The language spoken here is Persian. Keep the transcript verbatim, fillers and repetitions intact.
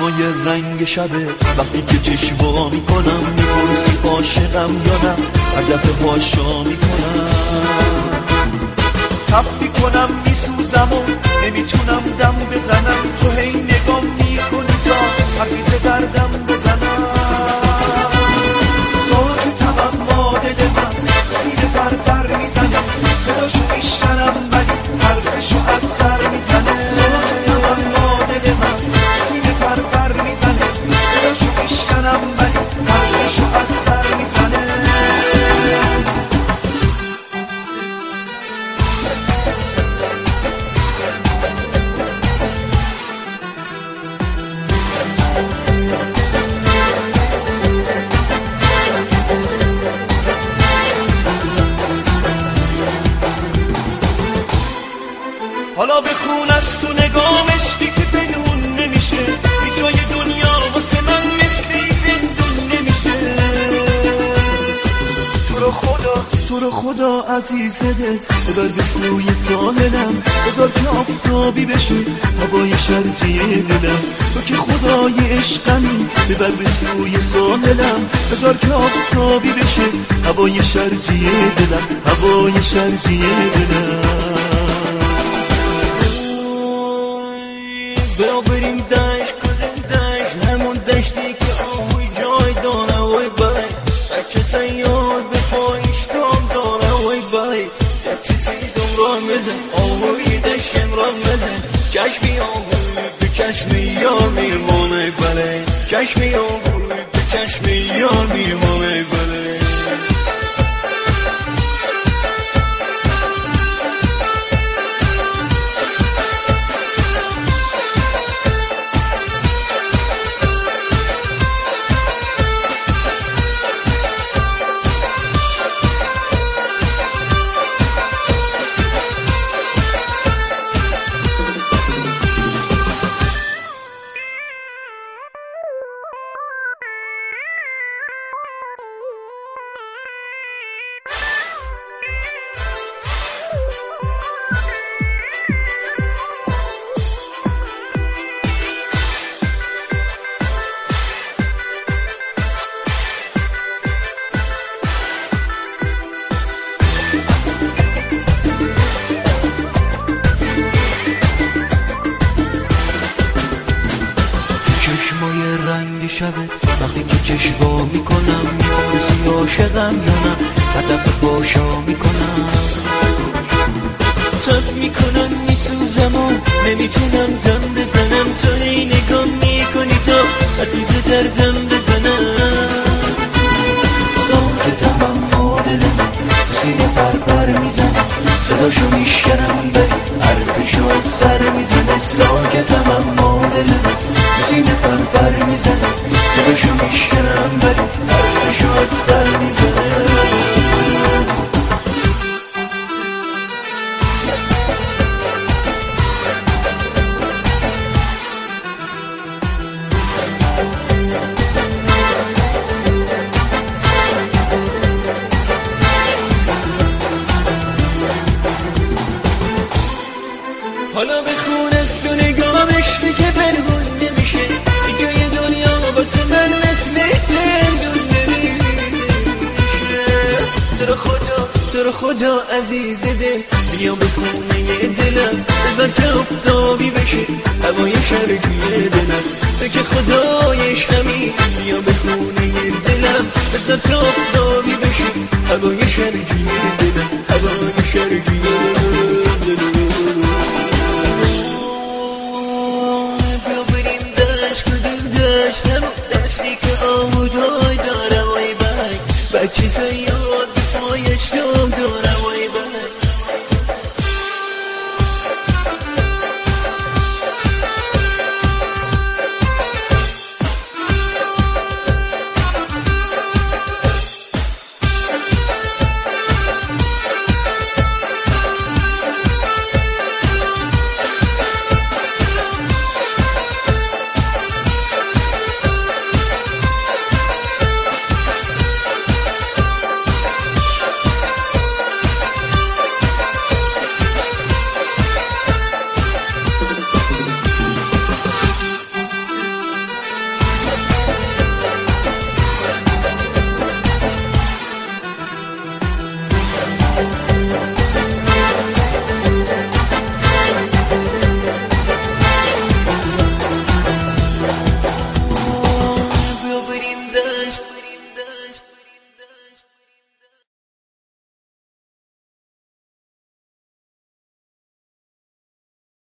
چشمای رنگ شبه وقتی که چشموا میکنم میپرسی عاشقم یا نه، هر دفعه هاشا میکنم تف میکنم میسوزم و نمیتونم دم بزنم، تو هی نگام میکنی تا حفیظ دردم بزنم. ساکتم اما دل من سینه پر پر میزنه، صداشو میشنم ولی حرفشو از سر میزنه. ساکتم اما دل من سینه پر پر میزنه، صداشو میشنم ولی حرفشو از سر میزنه. حالا بخون از تو نگام عشقی که پنهون نمیشه، هیچ جای دنیا واسه من مثل زندون نمیشه. تو رو خدا تو رو خدا عزیز دل ببر به سوی ساحلم، بذار که آفتابی بشه هوای شرجی دلم. تو که خدای عشقمی ببر به سوی ساحلم، بذار که آفتابی بشه هوای شرجی دلم، هوای شرجی دلم. برو بریم دشت کدوم دشت، همون دشتی که آهوی جای داره وای بای، بچه سیاد به پایش دام داره وای بای. یه چیزی دم را مزن آهوی دشتم را مزن، چشمی آهوی به چشمی یار میمانه بله، چشمی آهوی به چشمی یار میمانه بله. رنگ شبه وقتی که چشوا میکنم میپرسی عاشقم یا نه، هدف باشا میکنم تب میکنم میسوزم و نمیتونم دم بزنم، تو هی نگام میکنی تا حفیظ دردم بزنم. ساکتم اما دل من سینه پر پر میزنه، صداشو میشنم به حرفشو از سر میزنه. ساکتم اما دل من سینه پر پر میزنه، صداشو میشنم ولی حرفشو از سر میزنه. حالا بخون از تو نگام عشقی که پنهون نمیشه، هیچ جای دنیا واسه من مثل زندون نمیشه. تو رو خدا تو رو خدا عزیز دل بیا به خونه دلم، بذار که آفتابی بشه هوای شرجی دلم. تو که خدای عشقمی بیا به خونه دلم، بذار که آفتابی بشه هوای شرجی دلم، هوای شرجی دلم. بچه سیاد به پایش دام داره